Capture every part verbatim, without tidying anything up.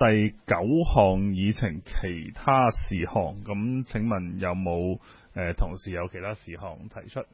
第九項議程其他事項，咁請問有冇誒、呃、同事有其他事項提出？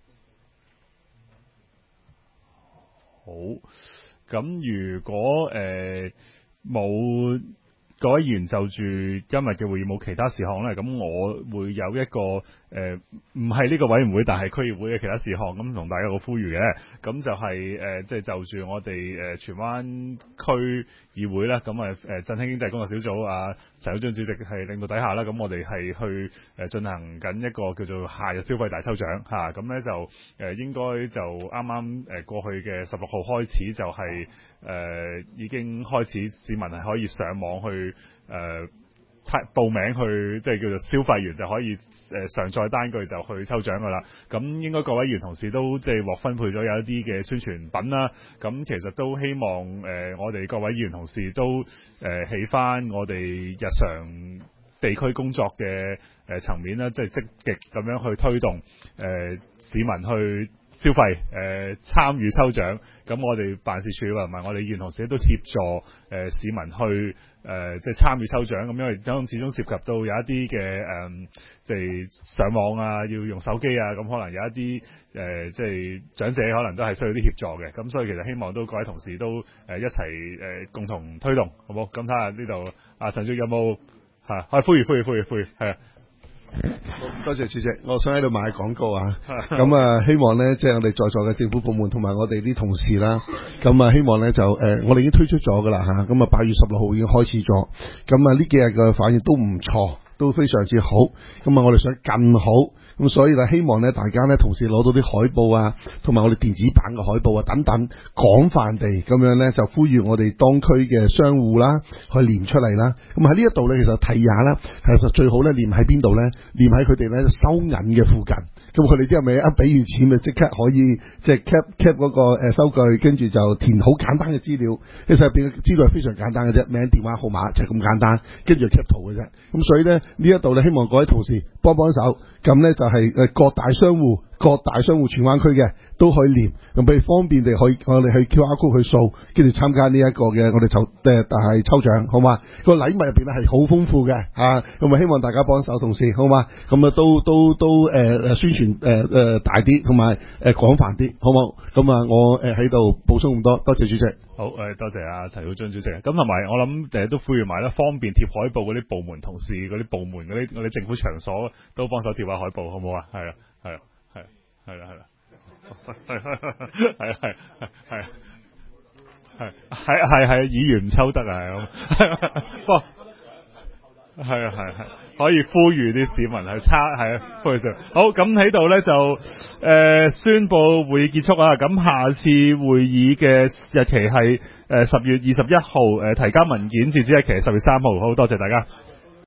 好，咁如果誒冇、呃、各位議員就住今日嘅會議冇其他事項咧，咁我會有一個誒唔係呢個委員會，但係區議會嘅其他事項，咁同大家個呼籲嘅，咁就係誒即係就住我哋誒荃灣區議會啦，咁啊誒振興經濟工作小組啊陳曉章主席係領導底下啦，咁我哋係去誒進行緊一個叫做夏日消費大抽獎嚇，咁、啊、咧就誒、呃、應該就啱啱誒過去嘅十六號開始就係、是、誒、呃、已經開始市民係可以上網去誒。呃報名去即係叫做消費完就可以誒、呃、上載單據就去抽獎噶啦，咁應該各位議員同事都即係獲分配咗有一啲嘅宣傳品啦，咁其實都希望誒、呃、我哋各位議員同事都誒起翻我哋日常地區工作嘅誒層面啦，即係積極咁樣去推動誒、呃、市民去消費誒、呃、參與抽獎，咁我哋辦事處同埋我哋議員同事都協助誒、呃、市民去誒、呃、即係參與抽獎，咁因為當始終涉及到有一啲嘅誒即係上網啊，要用手機啊，咁可能有一啲誒、呃、即係長者可能都係需要啲協助嘅，咁所以其實希望都各位同事都誒、呃、一齊誒、呃、共同推動，好冇？咁睇下呢度啊陳主席有冇嚇？可以呼籲呼籲呼籲呼籲係啊！ 多謝主席，我想喺度賣廣告啊！咁啊，希望呢，即係我哋在座嘅政府部門同埋我哋啲同事啦，咁啊，希望呢，就誒、呃，我哋已經推出咗噶啦吓，咁啊八月十六號已經開始咗，咁啊呢幾日嘅反應都唔錯，都非常之好，咁啊我哋想更好。咁所以咧，希望咧大家咧同時攞到啲海報啊，同埋我哋電子版嘅海報啊等等，廣泛地咁樣咧就呼籲我哋當區嘅商戶啦，去連出嚟啦。咁喺呢一度咧，其實提下啦，其實最好咧連喺邊度咧？連喺佢哋咧收銀嘅附近。咁佢哋之後咪一俾完錢，咪即刻可以即係 cap cap 嗰個誒收據，跟住就填好簡單嘅資料。其實入邊嘅資料係非常簡單嘅啫，名、電話號碼就係咁簡單，跟住 cap 圖嘅啫。咁所以咧呢一度咧，希望各位同事幫幫手，咁咧就係誒各大商戶、各大商戶荃灣區嘅都可以連，咁俾方便地可以我哋去 Q R code 去掃，跟住參加呢一個嘅我哋抽誒但係抽獎，好嘛？個禮物入邊咧係好豐富嘅啊，咁啊希望大家幫手，同事好嘛？咁啊都都都誒誒宣傳誒誒大啲，同埋誒廣泛啲，好冇？咁啊我誒喺度補充咁多，多謝主席。 好誒、呃，多謝阿陳曉章主席。咁同埋我諗誒都呼籲埋啦，方便貼海報嗰啲部門同事、嗰啲部門嗰啲嗰啲政府場所都幫手貼下海報，好唔好啊？係啊，係啊，係係啦，係啦，係係係係係係係係議員唔抽得啊，係咁。不過係啊係係可以呼籲啲市民去參係啊，呼籲上好咁喺度咧就誒、呃、宣佈會議結束啊！咁下次會議嘅日期係誒十月二十一號，誒提交文件截止日期係十月三號，好多謝大家。